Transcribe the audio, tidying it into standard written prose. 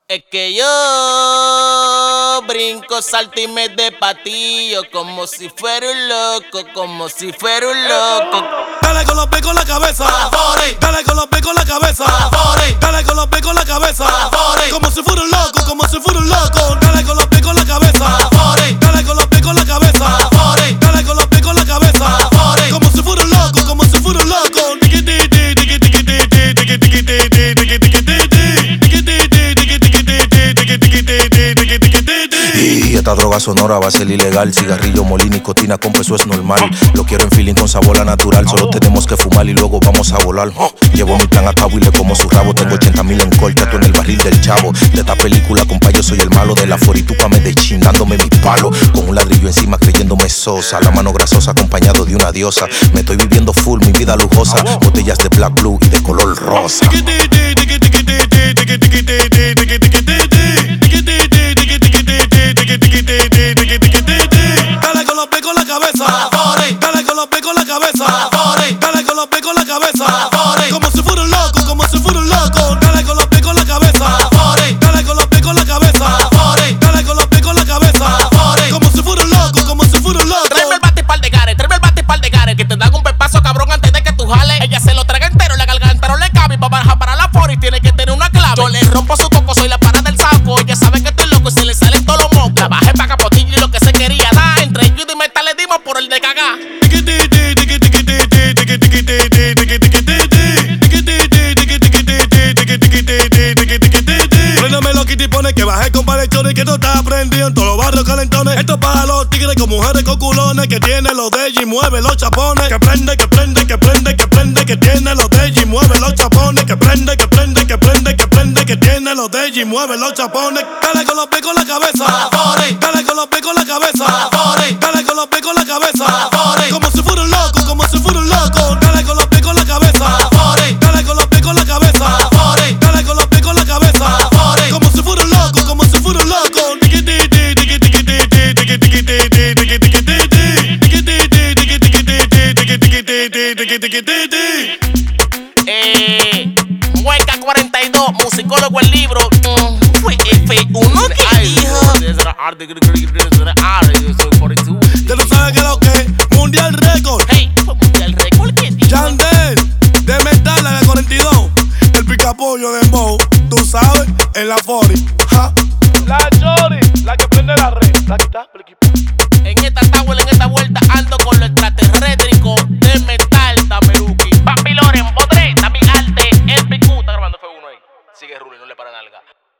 Es que yo brinco, salto y me de patillo como si fuera un loco, como si fuera un loco. Dale con los pies con la cabeza, dale con los pies con la cabeza, dale con los pies con la cabeza, como si fuera un loco, como si fuera un loco. Dale con los pies con la cabeza, dale con los pies con la cabeza, dale con los pies con la cabeza, como si fuera un loco, como si fuera un loco. Y esta droga sonora va a ser ilegal. Cigarrillo, molín, nicotina con peso es normal. Lo quiero en feeling con sabor a natural. Solo tenemos que fumar y luego vamos a volar. Llevo mi plan a cabo y le como su rabo. Tengo 80,000 en corcha, tú en el barril del chavo. De esta película, compa, yo soy el malo. De la forituca me Medellín, dándome mi palo. Con un ladrillo encima creyéndome sosa. La mano grasosa acompañado de una diosa. Me estoy viviendo full, mi vida lujosa. Botellas de black blue y de color rosa. Dale con los pies con la cabeza, dale con los pies con la cabeza, dale con los pies con la cabeza, como si fuera un loco, como si fuera un loco. Dale con los pies con la cabeza, dale con los pies con la cabeza, dale con los pies con la cabeza, como si fuera un loco, como si fuera un loco. Tráeme el bate y par de gares, tráeme el bate y par de gares, que te dan un pepazo cabrón antes de que tú jales. Ella se lo traga entero, la garganta no le cabe y pa' bajar para la fora y tiene que tener una clave. Yo le rompo su coco, soy la parada del saco. Ella sabe que estoy loco y se le salen todos los mocos. La bajé pa' capotillo y lo que se quería dar. Entre ellos y metal le dimos por el de cagar. Préndamelo, Kitty, pone que bajé con paletones, que no está prendido en todos los barrios calentones. Esto es para los tigres con mujeres con culones, que tiene los de ella y mueve los chapones. Que prende, que prende, que prende, que prende, que tiene los de ella y mueve los chapones. Que prende, que prende, que prende, que prende, que tiene los de ella y mueve los chapones. Dale con los pies con la cabeza, dale con los pies con la cabeza, dale con los pies con la cabeza, como si fuera un loco, como si fuera un loco. Dale con los pies con la cabeza, dale con los pies con la cabeza, dale con los pies con la cabeza, como si fuera un loco, como si fuera un loco. Mueca 42, musicólogo el libro. Fue F1 que dijo. Ya no sabes qué es lo que es Mundial Record. Hey, fue Mundial Record que dijo. Yandel, de metal a la 42. El picapollo de Mo, tú sabes, en la 40. Ja. La Chori, la que prende la red, la que está por el equipo. En esta tabla, en esta vuelta, ando con lo extraterrétrico de metal, Tameruki. Papi Loren, Bodre, Dami Arte, el Picu. Está grabando, fue uno ahí. Sigue Rulli, no le para nalga.